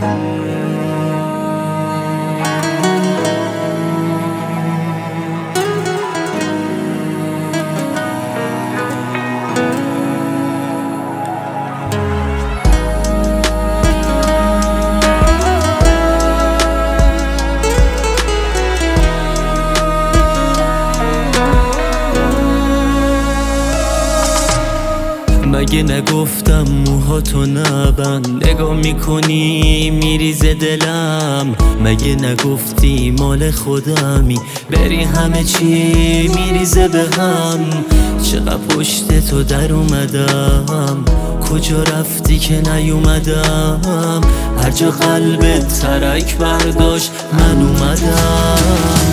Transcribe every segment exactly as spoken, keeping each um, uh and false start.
مگه نگفتم موهاتو نبند، نگاه میکنی میریزه دلم. مگه نگفتی مال خودمی، بری همه چی میریزه به هم. چقدر پشت تو در اومدم، کجا رفتی که نیومدم. هر جا قلبت ترک برداشت من اومدم.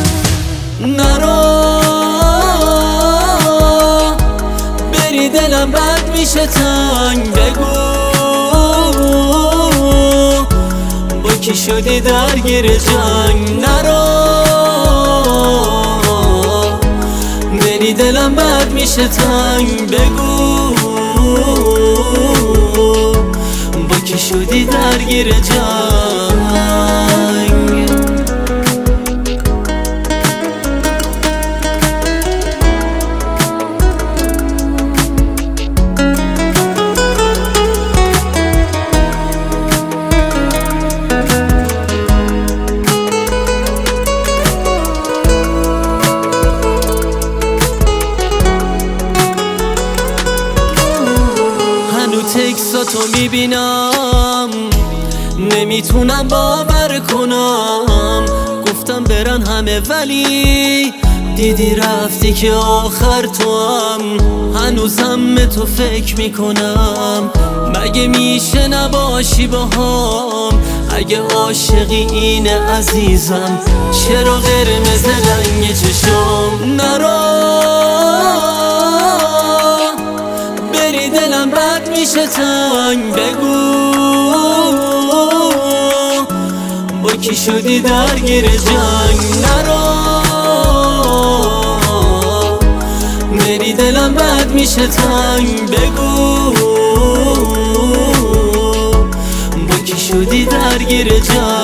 نرو بری دلم بد میشه تنگ، بگو با کی شدی درگیر جنگ. نرو بری دلم بد میشه تنگ، بگو با کی شدی درگیر جنگ. تکساتو میبینم نمیتونم باور کنم. گفتم برن همه ولی دیدی رفتی که آخر تو هم. هنوزم به تو فکر میکنم، مگه میشه نباشی با هم. اگه عاشقی اینه عزیزم، چرا قرمز رنگ چشم. نرو بری دلم بد میشه تنگ، بگو با کی شدی درگیر جنگ. نرو بری دلم بد میشه تنگ، بگو با کی شدی درگیر جنگ.